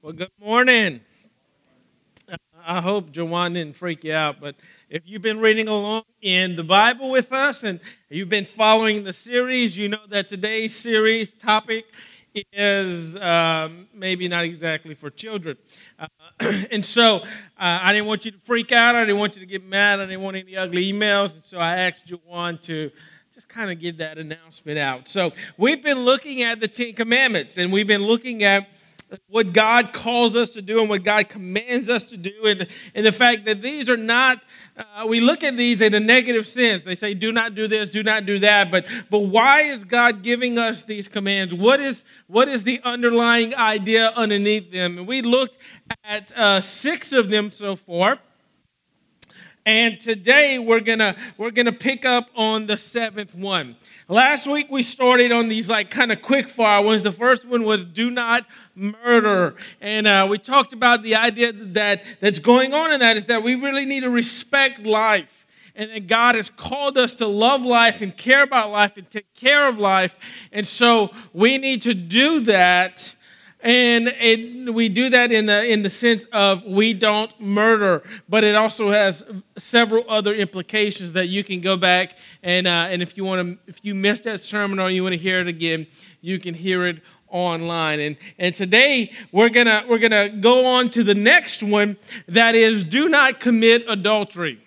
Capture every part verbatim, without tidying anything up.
Well, good morning. Uh, I hope Jawan didn't freak you out, but if you've been reading along in the Bible with us and you've been following the series, you know that today's series topic is um, maybe not exactly for children. Uh, and so uh, I didn't want you to freak out. I didn't want you to get mad. I didn't want any ugly emails. And so I asked Jawan to just kind of give that announcement out. So we've been looking at the Ten Commandments, and we've been looking at what God calls us to do and what God commands us to do, and, and the fact that these are not, uh, we look at these in a negative sense. They say, do not do this, do not do that, but but why is God giving us these commands? What is what is the underlying idea underneath them? And we looked at uh, six of them so far. And today we're gonna we're gonna pick up on the seventh one. Last week we started on these like kind of quick fire ones. The first one was do not murder, and uh, we talked about the idea that that's going on in that is that we really need to respect life, and that God has called us to love life and care about life and take care of life, and so we need to do that. And it, we do that in the in the sense of we don't murder, but it also has several other implications that you can go back and uh, and if you want to, if you missed that sermon or you want to hear it again, you can hear it online. And and today we're gonna we're gonna go on to the next one, that is, do not commit adultery.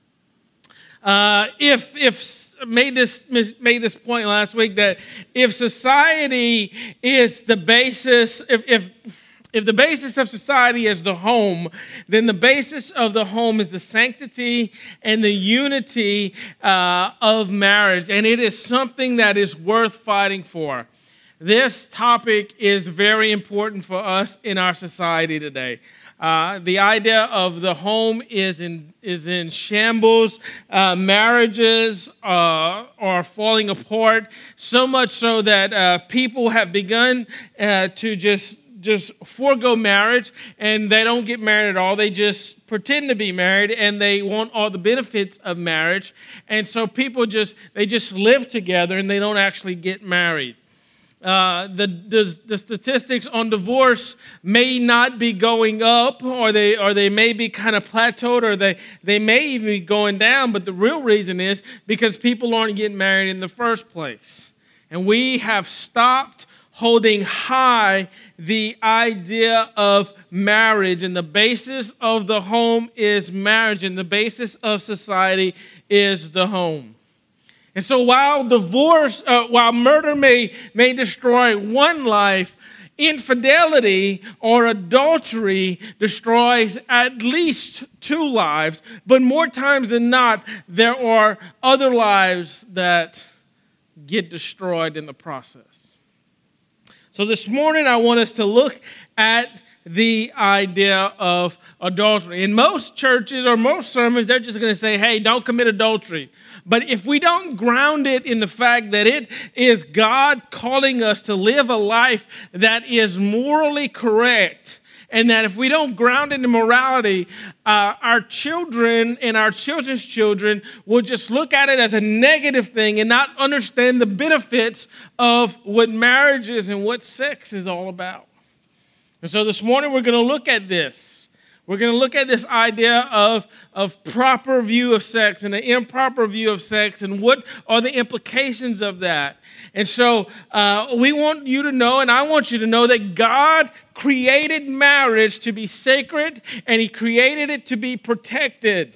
Uh, if if made this made this point last week that if society is the basis, if if if the basis of society is the home, then the basis of the home is the sanctity and the unity uh, of marriage, and it is something that is worth fighting for. This topic is very important for us in our society today. Uh, the idea of the home is in is in shambles. Uh, marriages uh, are falling apart, so much so that uh, people have begun uh, to just just forego marriage, and they don't get married at all. They just pretend to be married, and they want all the benefits of marriage. And so people just they just live together, and they don't actually get married. Uh, the, the the statistics on divorce may not be going up, or they or they may be kind of plateaued, or they, they may even be going down, but the real reason is because people aren't getting married in the first place. And we have stopped holding high the idea of marriage, and the basis of the home is marriage, and the basis of society is the home. And so while divorce, uh, while murder may, may destroy one life, infidelity or adultery destroys at least two lives. But more times than not, there are other lives that get destroyed in the process. So this morning, I want us to look at the idea of adultery. In most churches or most sermons, they're just going to say, hey, don't commit adultery. But if we don't ground it in the fact that it is God calling us to live a life that is morally correct, and that if we don't ground it in morality, uh, our children and our children's children will just look at it as a negative thing and not understand the benefits of what marriage is and what sex is all about. And so this morning we're going to look at this. We're going to look at this idea of, of proper view of sex and the improper view of sex, and what are the implications of that. And so uh, we want you to know, and I want you to know, that God created marriage to be sacred, and He created it to be protected.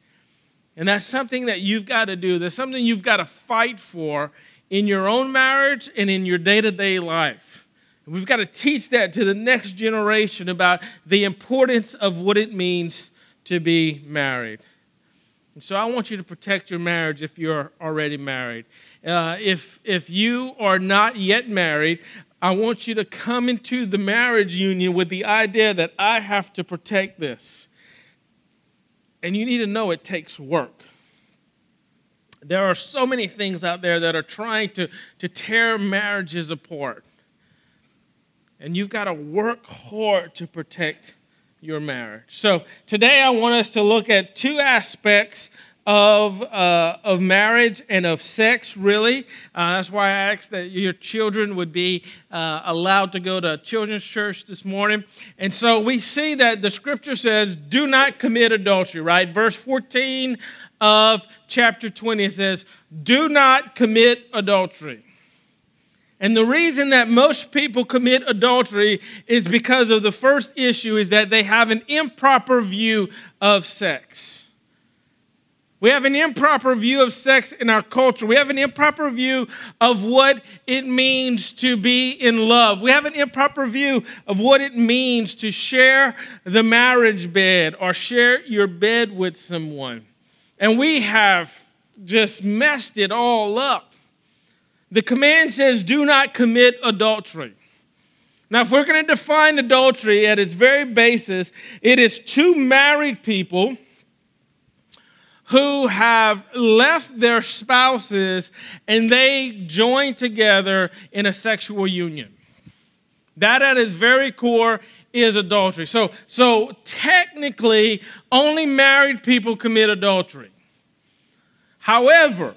And that's something that you've got to do. That's something you've got to fight for in your own marriage and in your day-to-day life. We've got to teach that to the next generation about the importance of what it means to be married. And so I want you to protect your marriage if you're already married. Uh, if, if you are not yet married, I want you to come into the marriage union with the idea that I have to protect this. And you need to know it takes work. There are so many things out there that are trying to, to tear marriages apart. And you've got to work hard to protect your marriage. So today I want us to look at two aspects of uh, of marriage and of sex, really. Uh, that's why I asked that your children would be uh, allowed to go to children's church this morning. And so we see that the scripture says, do not commit adultery, right? Verse fourteen of chapter twenty, it says, do not commit adultery. And the reason that most people commit adultery is because of the first issue is that they have an improper view of sex. We have an improper view of sex in our culture. We have an improper view of what it means to be in love. We have an improper view of what it means to share the marriage bed or share your bed with someone. And we have just messed it all up. The command says, do not commit adultery. Now, if we're going to define adultery at its very basis, it is two married people who have left their spouses and they join together in a sexual union. That at its very core is adultery. So, so technically, only married people commit adultery. However,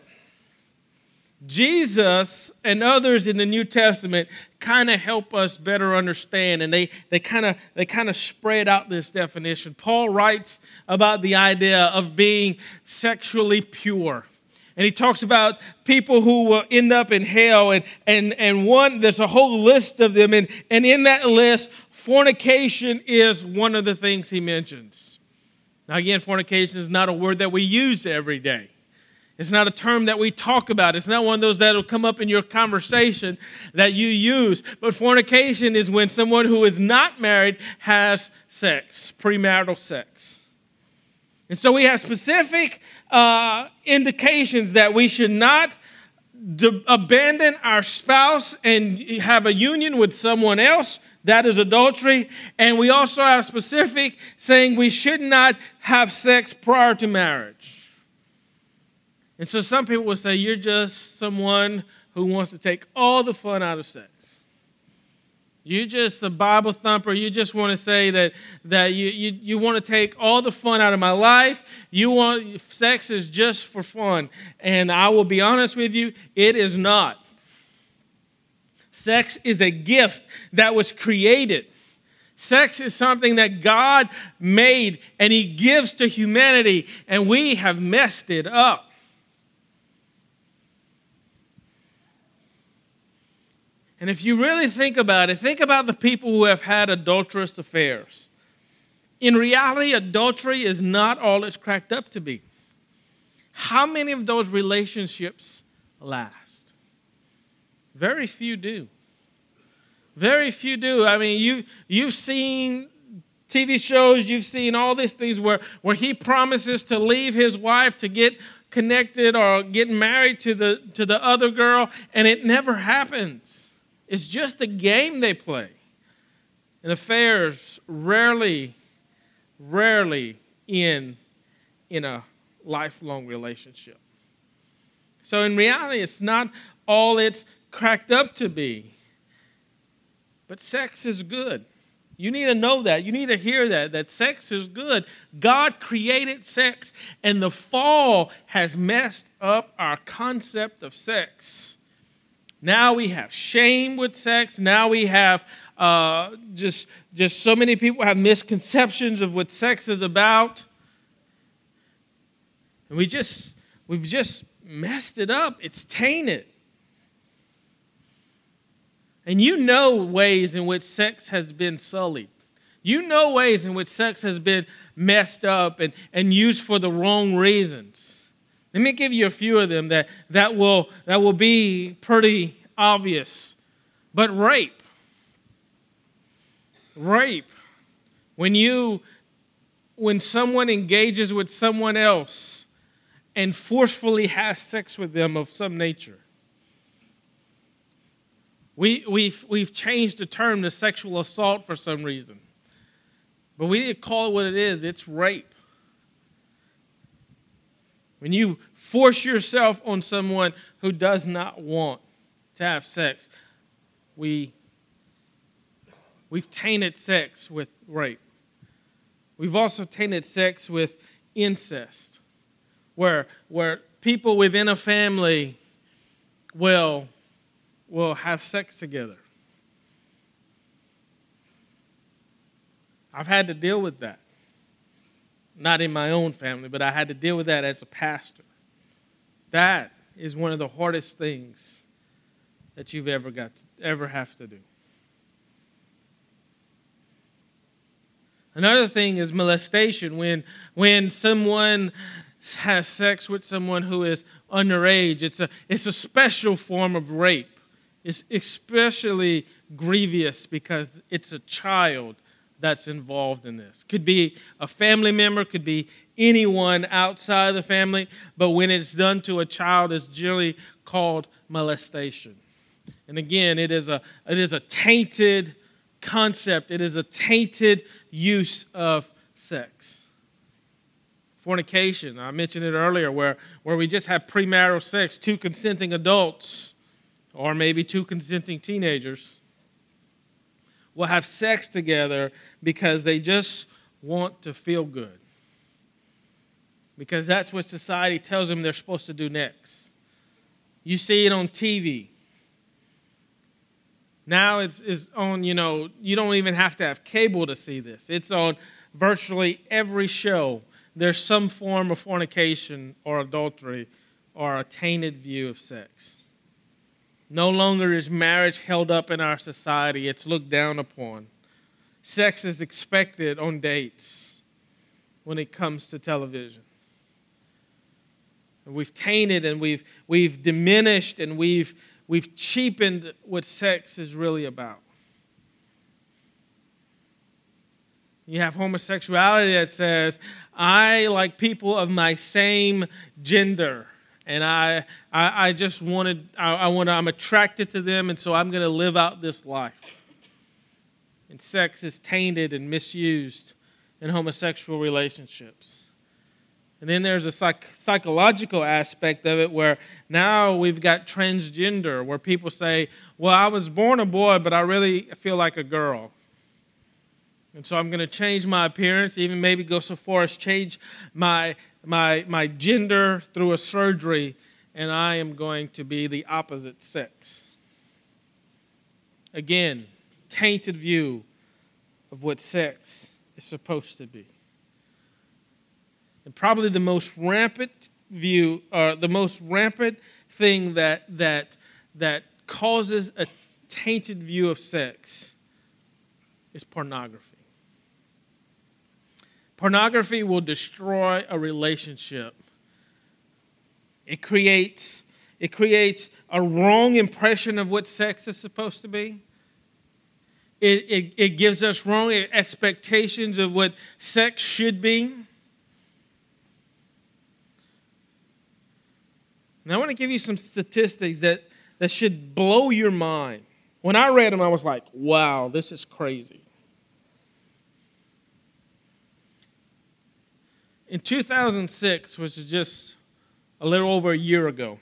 Jesus and others in the New Testament kind of help us better understand, and they they kind of they kind of spread out this definition. Paul writes about the idea of being sexually pure. And he talks about people who will end up in hell, and and and one, there's a whole list of them, and, and in that list, fornication is one of the things he mentions. Now again, fornication is not a word that we use every day. It's not a term that we talk about. It's not one of those that will come up in your conversation that you use. But fornication is when someone who is not married has sex, premarital sex. And so we have specific uh, indications that we should not d- abandon our spouse and have a union with someone else. That is adultery. And we also have specific saying we should not have sex prior to marriage. And so some people will say, you're just someone who wants to take all the fun out of sex. You're just a Bible thumper. You just want to say that, that you, you, you want to take all the fun out of my life. You want sex is just for fun. And I will be honest with you, it is not. Sex is a gift that was created. Sex is something that God made and He gives to humanity, and we have messed it up. And if you really think about it, think about the people who have had adulterous affairs. In reality, adultery is not all it's cracked up to be. How many of those relationships last? Very few do. Very few do. I mean, you, you've seen T V shows, you've seen all these things where, where he promises to leave his wife to get connected or get married to the, to the other girl, and it never happens. It's just a game they play. And affairs rarely, rarely end in a lifelong relationship. So in reality, it's not all it's cracked up to be. But sex is good. You need to know that. You need to hear that, that sex is good. God created sex, and the fall has messed up our concept of sex. Now we have shame with sex. Now we have uh, just, just so many people have misconceptions of what sex is about. And we just, we've just messed it up. It's tainted. And you know ways in which sex has been sullied. You know ways in which sex has been messed up and, and used for the wrong reasons. Let me give you a few of them that, that will that will be pretty obvious. But rape. Rape. When you when someone engages with someone else and forcefully has sex with them of some nature. We, we've, we've changed the term to sexual assault for some reason. But we need to call it what it is. It's rape. When you force yourself on someone who does not want to have sex, we, we've tainted sex with rape. We've also tainted sex with incest. where where people within a family will will have sex together. I've had to deal with that. Not in my own family, but I had to deal with that as a pastor. That is one of the hardest things that you've ever got to, ever have to do. Another thing is molestation. When when someone has sex with someone who is underage, it's a it's a special form of rape. It's especially grievous because it's a child that's involved in this. Could be a family member, could be anyone outside the family, but when it's done to a child, it's generally called molestation. And again, it is a it is a tainted concept. It is a tainted use of sex. Fornication, I mentioned it earlier, where, where we just have premarital sex, two consenting adults, or maybe two consenting teenagers, will have sex together because they just want to feel good. Because that's what society tells them they're supposed to do next. You see it on T V. Now it's, it's on, you know, you don't even have to have cable to see this. It's on virtually every show. There's some form of fornication or adultery or a tainted view of sex. No longer is marriage held up in our society. It's looked down upon. Sex is expected on dates when it comes to television. We've tainted and we've we've diminished and we've we've cheapened what sex is really about. You have homosexuality that says, I like people of my same gender. And I, I, I just wanted, I, I want, I'm attracted to them, and so I'm going to live out this life. And sex is tainted and misused in homosexual relationships. And then there's a psych, psychological aspect of it where now we've got transgender, where people say, well, I was born a boy, but I really feel like a girl. And so I'm going to change my appearance, even maybe go so far as change my my my gender through a surgery, and I am going to be the opposite sex. Again, tainted view of what sex is supposed to be. And probably the most rampant view, or the most rampant thing that that that causes a tainted view of sex is pornography. Pornography will destroy a relationship. It creates, it creates a wrong impression of what sex is supposed to be. It, it, it gives us wrong expectations of what sex should be. And I want to give you some statistics that, that should blow your mind. When I read them, I was like, wow, this is crazy. In two thousand six, which is just a little over a year ago,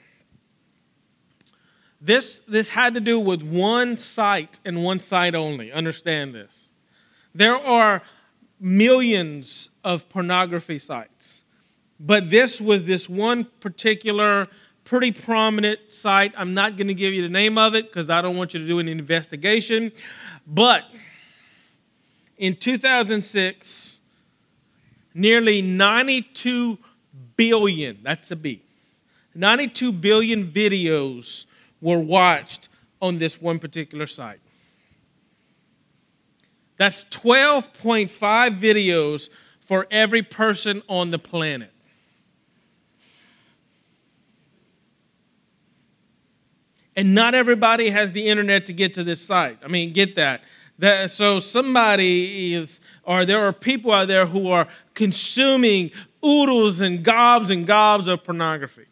this, this had to do with one site and one site only. Understand this. There are millions of pornography sites, but this was this one particular pretty prominent site. I'm not going to give you the name of it because I don't want you to do an investigation. But in two thousand six, nearly ninety-two billion, that's a B, ninety-two billion videos were watched on this one particular site. That's twelve point five videos for every person on the planet. And not everybody has the internet to get to this site. I mean, get that. That so somebody is, or there are people out there who are consuming oodles and gobs and gobs of pornography.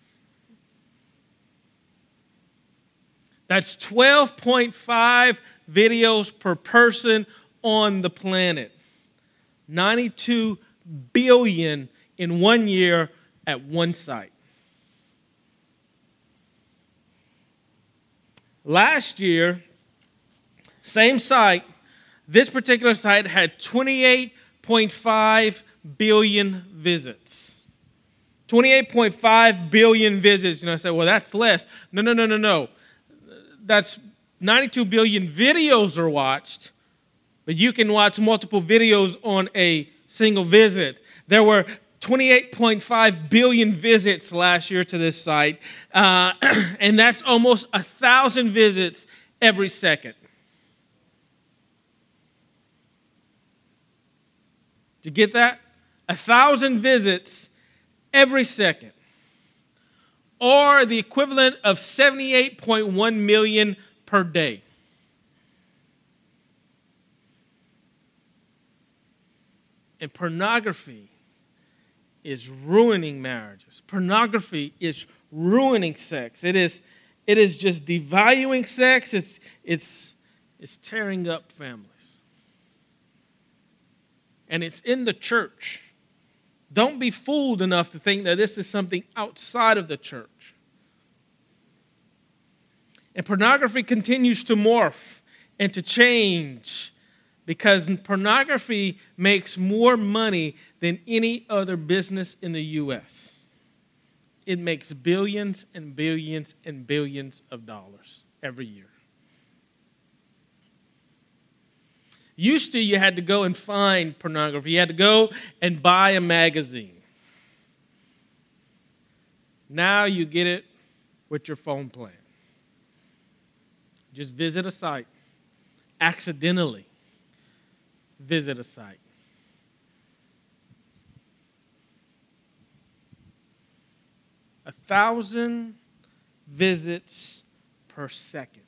That's twelve point five videos per person on the planet. ninety-two billion in one year at one site. Last year, same site, this particular site had twenty-eight point five billion visits. twenty-eight point five billion visits. You know, I said, well, that's less. No, no, no, no, no. That's ninety-two billion videos are watched, but you can watch multiple videos on a single visit. There were twenty-eight point five billion visits last year to this site, uh, and that's almost a thousand visits every second. Did you get that? A thousand visits every second, or the equivalent of seventy-eight point one million per day. And pornography is ruining marriages. Pornography is ruining sex. It is, it is just devaluing sex. It's, it's, it's tearing up families. And it's in the church. Don't be fooled enough to think that this is something outside of the church. And pornography continues to morph and to change because pornography makes more money than any other business in the U S. It makes billions and billions and billions of dollars every year. Used to, you had to go and find pornography. You had to go and buy a magazine. Now you get it with your phone plan. Just visit a site. Accidentally visit a site. A thousand visits per second.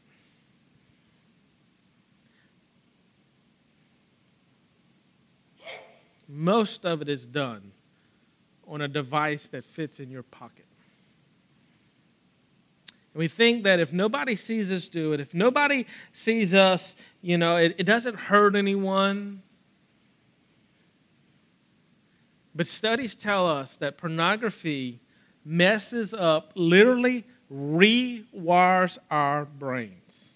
Most of it is done on a device that fits in your pocket. And we think that if nobody sees us do it, if nobody sees us, you know, it, it doesn't hurt anyone. But studies tell us that pornography messes up, literally rewires our brains.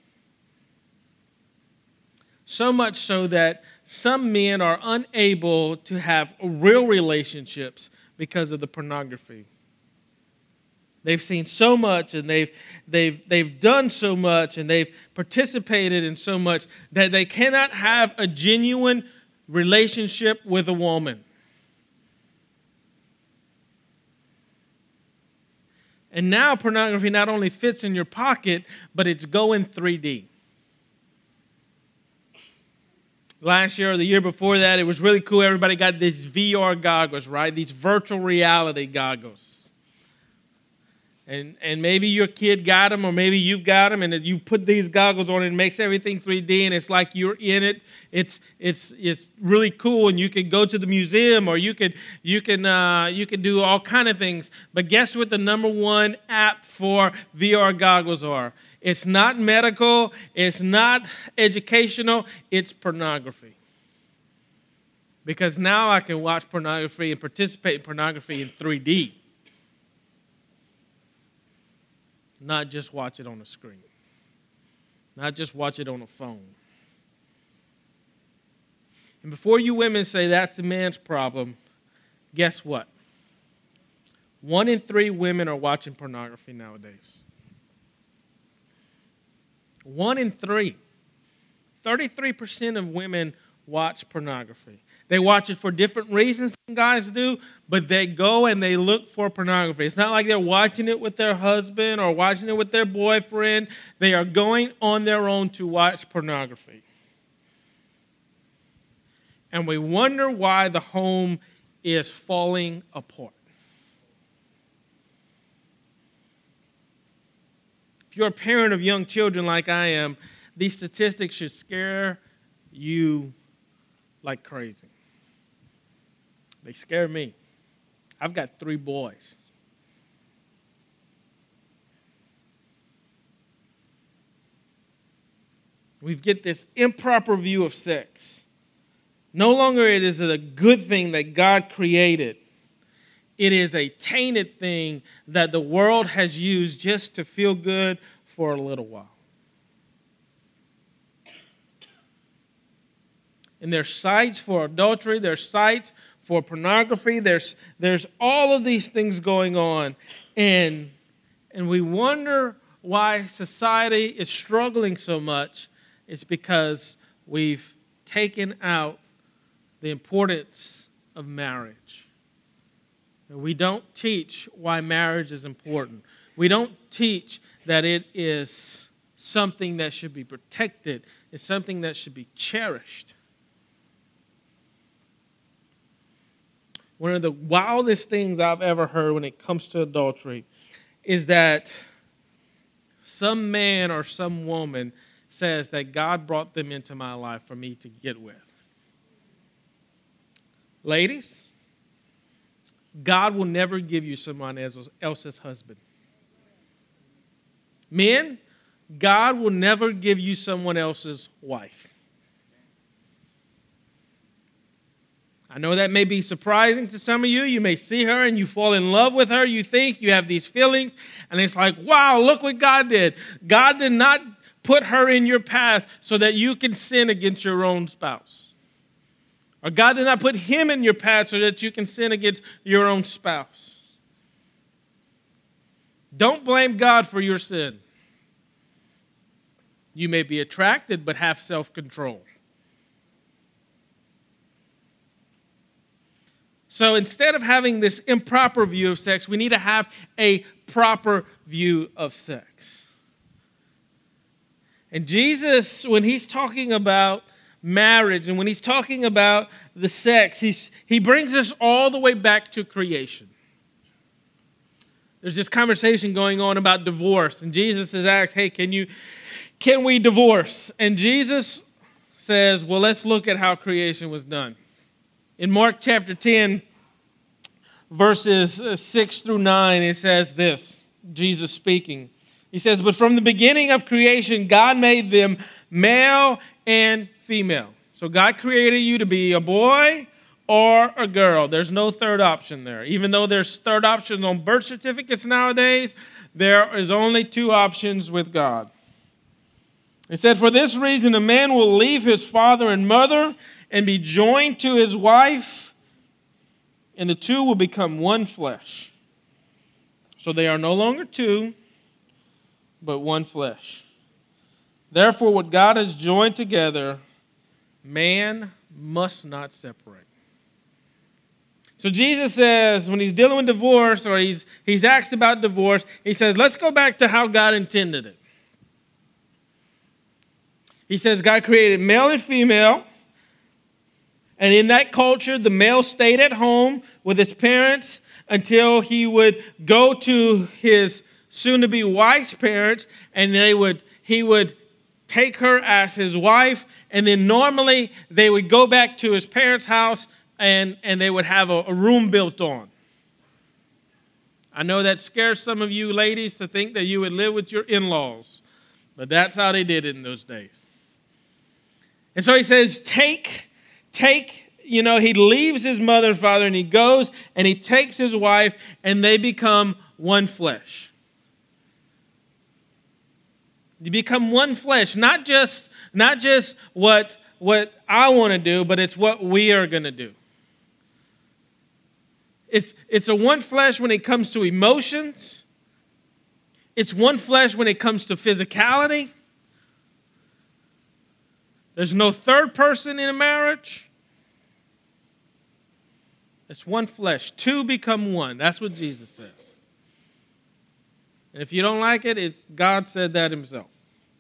So much so that some men are unable to have real relationships because of the pornography. They've seen so much and they've, they've, they've done so much and they've participated in so much that they cannot have a genuine relationship with a woman. And now pornography not only fits in your pocket, but it's going three D. Last year or the year before that, it was really cool. Everybody got these V R goggles, right? These virtual reality goggles. And and maybe your kid got them, or maybe you've got them, and you put these goggles on, and it makes everything three D, and it's like you're in it. It's it's it's really cool, and you can go to the museum, or you can you can uh, you can do all kind of things. But guess what? The number one app for V R goggles are. It's not medical. It's not educational. It's pornography. Because now I can watch pornography and participate in pornography in three D. Not just watch it on a screen. Not just watch it on a phone. And before you women say that's the man's problem, guess what? One in three women are watching pornography nowadays. One in three. thirty-three percent of women watch pornography. They watch it for different reasons than guys do, but they go and they look for pornography. It's not like they're watching it with their husband or watching it with their boyfriend. They are going on their own to watch pornography. And we wonder why the home is falling apart. If you're a parent of young children like I am, these statistics should scare you like crazy. They scare me. I've got three boys. We get this improper view of sex. No longer it is a good thing that God created. It is a tainted thing that the world has used just to feel good for a little while. And there's sites for adultery. There's sites for pornography. There's, there's all of these things going on. And, and we wonder why society is struggling so much. It's because we've taken out the importance of marriage. And we don't teach why marriage is important. We don't teach that it is something that should be protected. It's something that should be cherished. One of the wildest things I've ever heard when it comes to adultery is that some man or some woman says that God brought them into my life for me to get with. Ladies, God will never give you someone else's husband. Men, God will never give you someone else's wife. I know that may be surprising to some of you. You may see her and you fall in love with her. You think you have these feelings. And it's like, wow, look what God did. God did not put her in your path so that you can sin against your own spouse. Or God did not put him in your path so that you can sin against your own spouse. Don't blame God for your sin. You may be attracted, but have self-control. So instead of having this improper view of sex, we need to have a proper view of sex. And Jesus, when he's talking about marriage and when he's talking about the sex, he's, he brings us all the way back to creation. There's this conversation going on about divorce, and Jesus is asked, hey, can you, can we divorce? And Jesus says, well, let's look at how creation was done. In Mark chapter ten, verses six through nine, it says this, Jesus speaking. He says, but from the beginning of creation, God made them male and female. So God created you to be a boy or a girl. There's no third option there. Even though there's third options on birth certificates nowadays, there is only two options with God. It said, for this reason, a man will leave his father and mother and be joined to his wife, and the two will become one flesh. So they are no longer two, but one flesh. Therefore, what God has joined together, man must not separate. So Jesus says, when he's dealing with divorce, or he's, he's asked about divorce, he says, let's go back to how God intended it. He says God created male and female. And in that culture, the male stayed at home with his parents until he would go to his soon-to-be wife's parents, and they would he would take her as his wife, and then normally they would go back to his parents' house, and, and they would have a, a room built on. I know that scares some of you ladies to think that you would live with your in-laws, but that's how they did it in those days. And so he says, take, take, you know, he leaves his mother and father and he goes and he takes his wife and they become one flesh. You become one flesh, not just, not just what, what I want to do, but it's what we are going to do. It's, it's a one flesh when it comes to emotions. It's one flesh when it comes to physicality. There's no third person in a marriage. It's one flesh. Two become one. That's what Jesus says. And if you don't like it, it's God said that himself.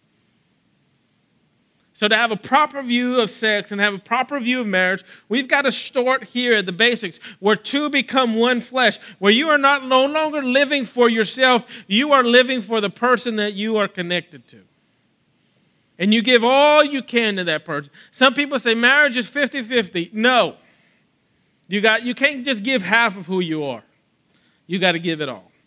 So to have a proper view of sex and have a proper view of marriage, we've got to start here at the basics, where two become one flesh, where you are not no longer living for yourself, you are living for the person that you are connected to. And you give all you can to that person. Some people say marriage is fifty-fifty. No. You got you can't just give half of who you are. You got to give it all.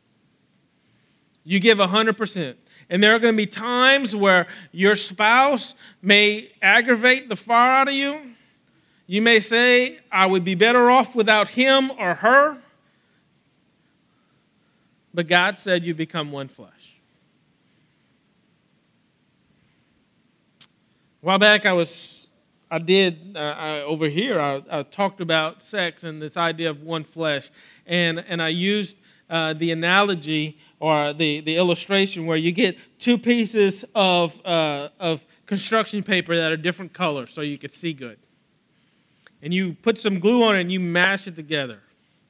You give one hundred percent. And there are going to be times where your spouse may aggravate the fire out of you. You may say, I would be better off without him or her. But God said you become one flesh. A while back, I was I did uh, I, over here. I, I talked about sex and this idea of one flesh, and and I used uh, the analogy or the, the illustration where you get two pieces of uh, of construction paper that are different colors, so you could see good, and you put some glue on it and you mash it together.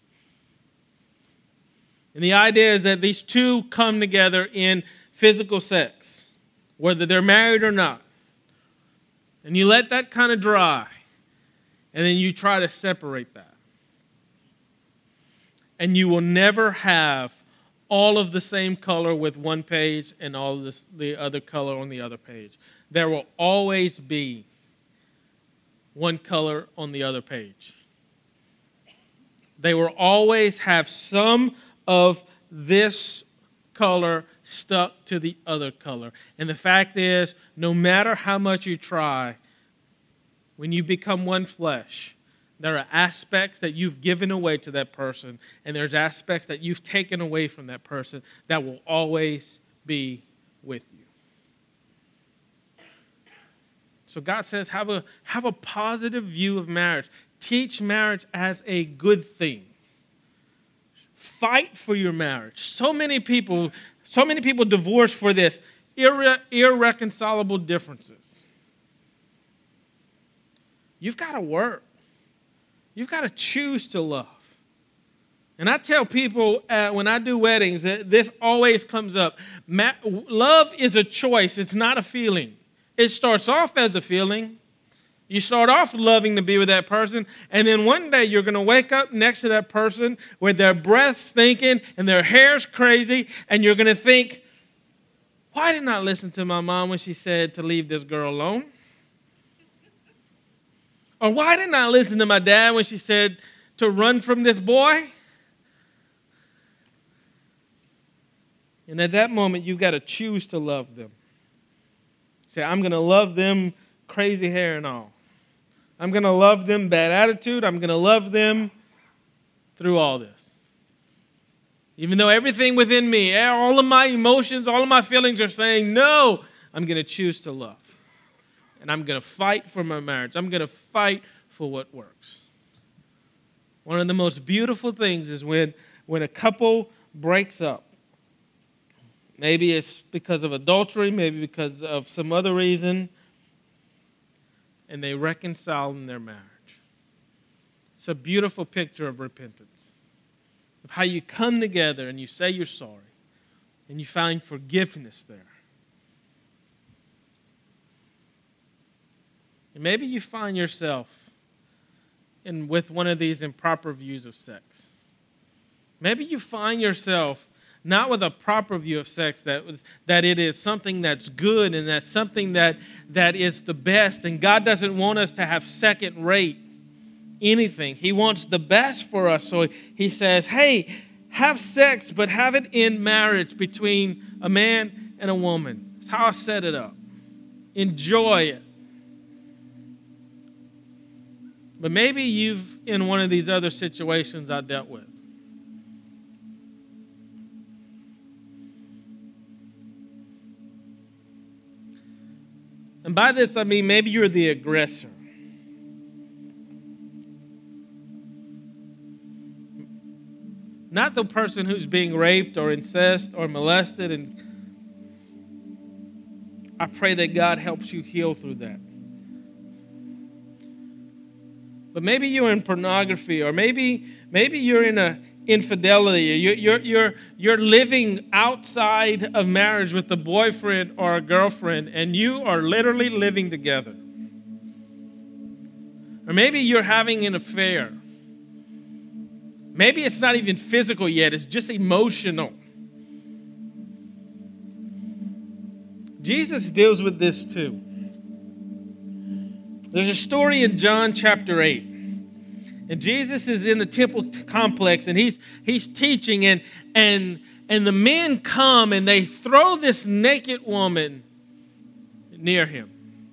And the idea is that these two come together in physical sex, whether they're married or not. And you let that kind of dry, and then you try to separate that. And you will never have all of the same color with one page and all of this, the other color on the other page. There will always be one color on the other page. They will always have some of this color stuck to the other color. And the fact is, no matter how much you try, when you become one flesh, there are aspects that you've given away to that person, and there's aspects that you've taken away from that person that will always be with you. So God says, have a, have a positive view of marriage. Teach marriage as a good thing. Fight for your marriage. So many people, so many people divorce for this. Irre- irreconcilable differences. You've got to work. You've got to choose to love. And I tell people uh, when I do weddings, uh, this always comes up. Ma- love is a choice. It's not a feeling. It starts off as a feeling. You start off loving to be with that person, and then one day you're going to wake up next to that person with their breath stinking and their hair's crazy, and you're going to think, why didn't I listen to my mom when she said to leave this girl alone? Or why didn't I listen to my dad when she said to run from this boy? And at that moment, you've got to choose to love them. Say, I'm going to love them crazy hair and all. I'm going to love them bad attitude. I'm going to love them through all this. Even though everything within me, all of my emotions, all of my feelings are saying no, I'm going to choose to love. And I'm going to fight for my marriage. I'm going to fight for what works. One of the most beautiful things is when, when a couple breaks up. Maybe it's because of adultery, maybe because of some other reason, and they reconcile in their marriage. It's a beautiful picture of repentance, of how you come together and you say you're sorry, and you find forgiveness there. And maybe you find yourself in with one of these improper views of sex. Maybe you find yourself not with a proper view of sex, that was, that it is something that's good and that's something that, that is the best. And God doesn't want us to have second rate anything. He wants the best for us. So he says, hey, have sex, but have it in marriage between a man and a woman. That's how I set it up. Enjoy it. But maybe you've in one of these other situations I dealt with. And by this, I mean maybe you're the aggressor. Not the person who's being raped or incest or molested. And I pray that God helps you heal through that. But maybe you're in pornography, or maybe maybe you're in a infidelity. You're, you're, you're, you're living outside of marriage with a boyfriend or a girlfriend, and you are literally living together. Or maybe you're having an affair. Maybe it's not even physical yet, it's just emotional. Jesus deals with this too. There's a story in John chapter eight. And Jesus is in the temple complex, and he's he's teaching, and and and the men come and they throw this naked woman near him.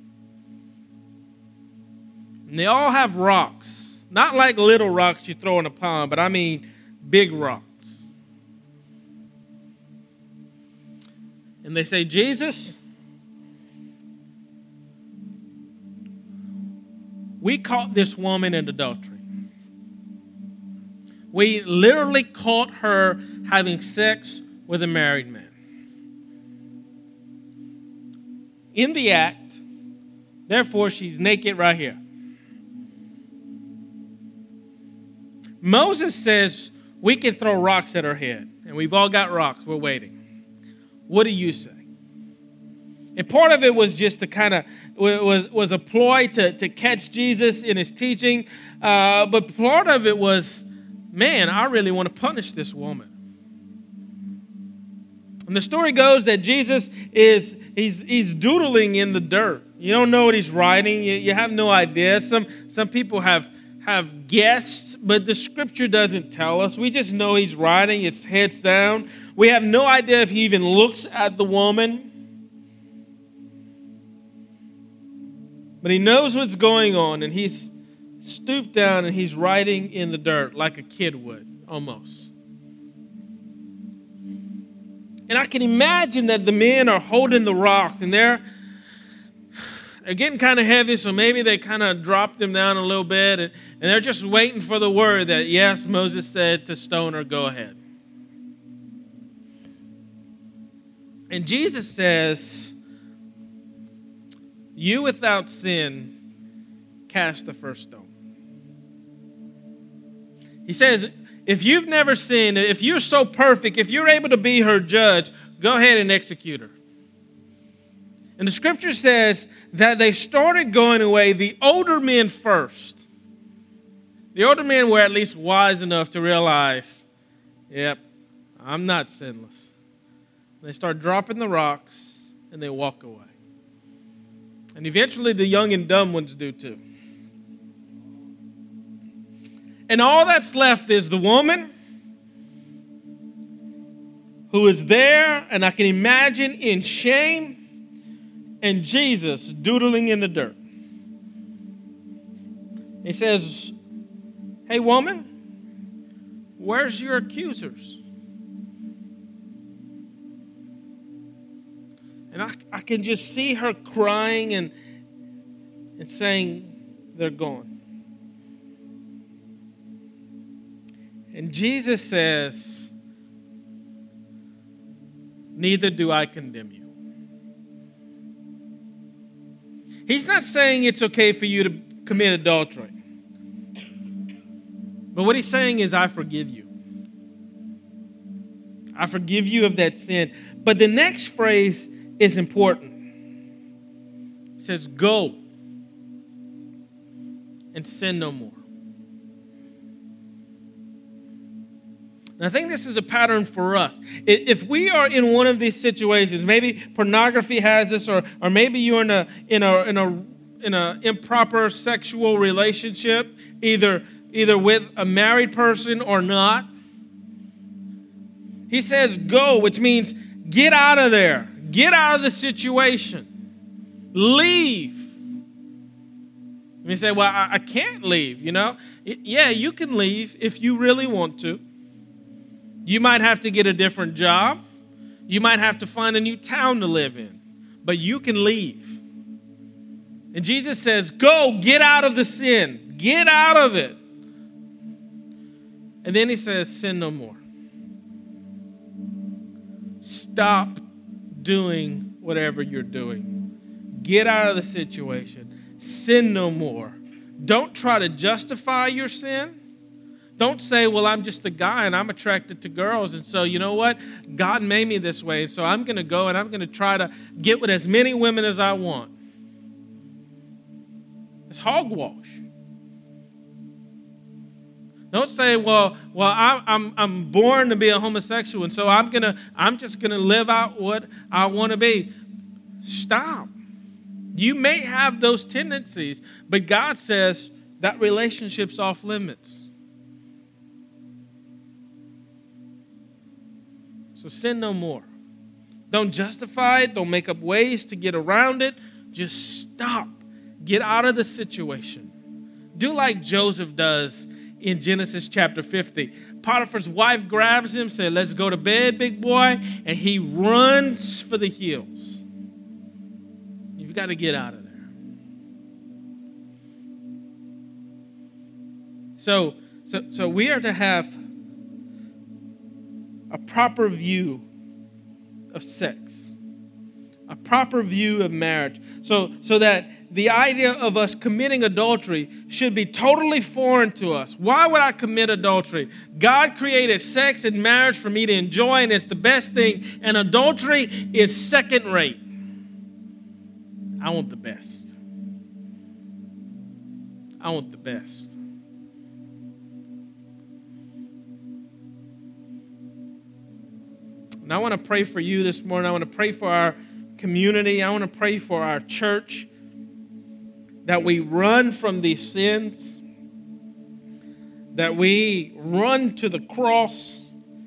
And they all have rocks. Not like little rocks you throw in a pond, but I mean big rocks. And they say, Jesus, we caught this woman in adultery. We literally caught her having sex with a married man. In the act, therefore she's naked right here. Moses says we can throw rocks at her head, and we've all got rocks. We're waiting. What do you say? And part of it was just to kind of, was, was a ploy to, to catch Jesus in his teaching. Uh, but part of it was, man, I really want to punish this woman. And the story goes that Jesus is, he's, he's doodling in the dirt. You don't know what he's writing. You, you have no idea. Some, some people have, have guessed, but the scripture doesn't tell us. We just know he's writing. It's heads down. We have no idea if he even looks at the woman. But he knows what's going on, and he's stooped down and he's writing in the dirt like a kid would, almost. And I can imagine that the men are holding the rocks, and they're, they're getting kind of heavy, so maybe they kind of drop them down a little bit, and, and they're just waiting for the word that, yes, Moses said to stone her, go ahead. And Jesus says, you without sin, cast the first stone. He says, if you've never sinned, if you're so perfect, if you're able to be her judge, go ahead and execute her. And the scripture says that they started going away, the older men first. The older men were at least wise enough to realize, yep, I'm not sinless. They start dropping the rocks and they walk away. And eventually the young and dumb ones do too. And all that's left is the woman who is there, and I can imagine in shame, and Jesus doodling in the dirt. He says, hey woman, where's your accusers? And I, I can just see her crying and, and saying, they're gone. And Jesus says, neither do I condemn you. He's not saying it's okay for you to commit adultery. But what he's saying is, I forgive you. I forgive you of that sin. But the next phrase is important. It says, go and sin no more. And I think this is a pattern for us. If we are in one of these situations, maybe pornography has this, or or maybe you're in a in a in a in a improper sexual relationship, either either with a married person or not. He says, go, which means get out of there. Get out of the situation. Leave. And you say, well, I, I can't leave, you know. Yeah, you can leave if you really want to. You might have to get a different job. You might have to find a new town to live in. But you can leave. And Jesus says, go, get out of the sin. Get out of it. And then he says, sin no more. Stop doing whatever you're doing. Get out of the situation. Sin no more. Don't try to justify your sin. Don't say, well, I'm just a guy and I'm attracted to girls. And so, you know what? God made me this way. So I'm going to go and I'm going to try to get with as many women as I want. It's hogwash. Don't say, well, well, I, I'm I'm born to be a homosexual, and so I'm gonna I'm just gonna live out what I want to be. Stop. You may have those tendencies, but God says that relationship's off limits. So sin no more. Don't justify it. Don't make up ways to get around it. Just stop. Get out of the situation. Do like Joseph does in Genesis chapter fifty. Potiphar's wife grabs him, said, let's go to bed, big boy. And he runs for the hills. You've got to get out of there. So, so, so we are to have a proper view of sex, a proper view of marriage, so, so that the idea of us committing adultery should be totally foreign to us. Why would I commit adultery? God created sex and marriage for me to enjoy, and it's the best thing, and adultery is second rate. I want the best. I want the best. And I want to pray for you this morning. I want to pray for our community. I want to pray for our church, that we run from these sins, that we run to the cross,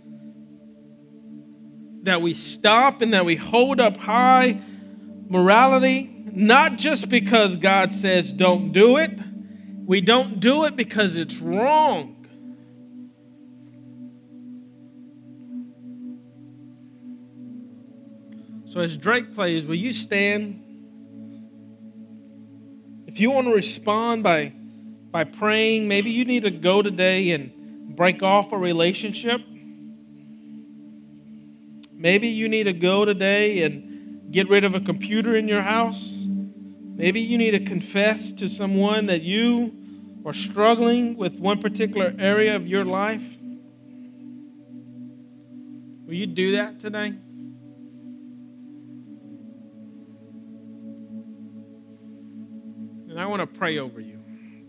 that we stop and that we hold up high morality, not just because God says don't do it. We don't do it because it's wrong. So as Drake plays, will you stand? If you want to respond by, by praying, maybe you need to go today and break off a relationship. Maybe you need to go today and get rid of a computer in your house. Maybe you need to confess to someone that you are struggling with one particular area of your life. Will you do that today? And I want to pray over you.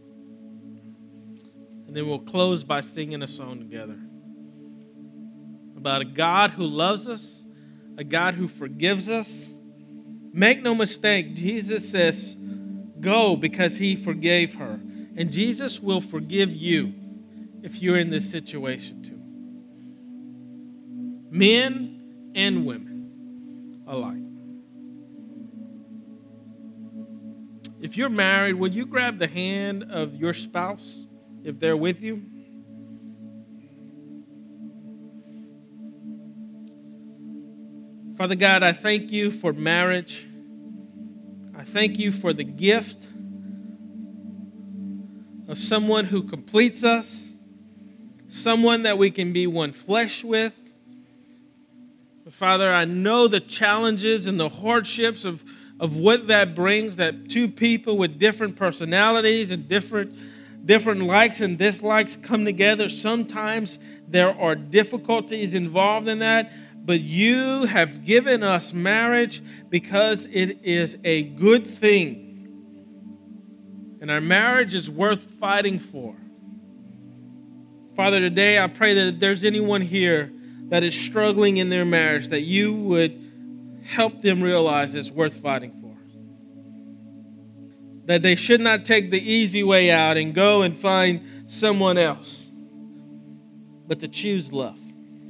And then we'll close by singing a song together about a God who loves us, a God who forgives us. Make no mistake, Jesus says, go because he forgave her. And Jesus will forgive you if you're in this situation too. Men and women alike. If you're married, would you grab the hand of your spouse if they're with you? Father God, I thank you for marriage. I thank you for the gift of someone who completes us, someone that we can be one flesh with. But Father, I know the challenges and the hardships of of what that brings, that two people with different personalities and different, different likes and dislikes come together. Sometimes there are difficulties involved in that, but you have given us marriage because it is a good thing. And our marriage is worth fighting for. Father, today I pray that if there's anyone here that is struggling in their marriage, that you would help them realize it's worth fighting for. That they should not take the easy way out and go and find someone else, but to choose love.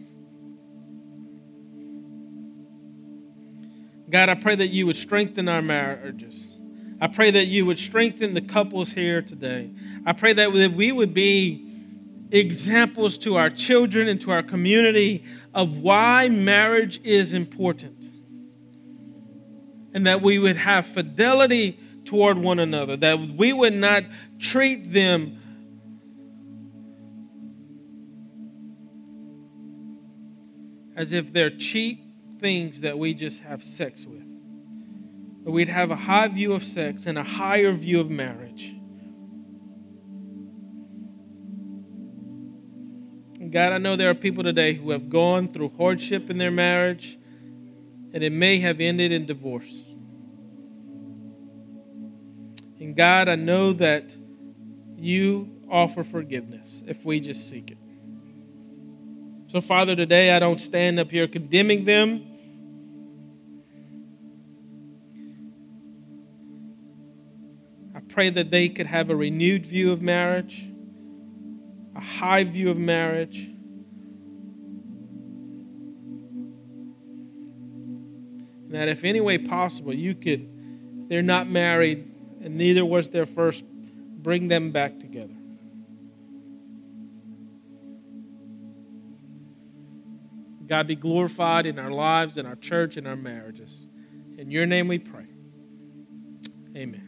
God, I pray that you would strengthen our marriages. I pray that you would strengthen the couples here today. I pray that we would be examples to our children and to our community of why marriage is important. And that we would have fidelity toward one another. That we would not treat them as if they're cheap things that we just have sex with. But we'd have a high view of sex and a higher view of marriage. And God, I know there are people today who have gone through hardship in their marriage, and it may have ended in divorce. And God, I know that you offer forgiveness if we just seek it. So, Father, today I don't stand up here condemning them. I pray that they could have a renewed view of marriage, a high view of marriage. And that if any way possible, you could, if they're not married and neither was their first, bring them back together. God, be glorified in our lives, in our church, in our marriages. In your name we pray. Amen.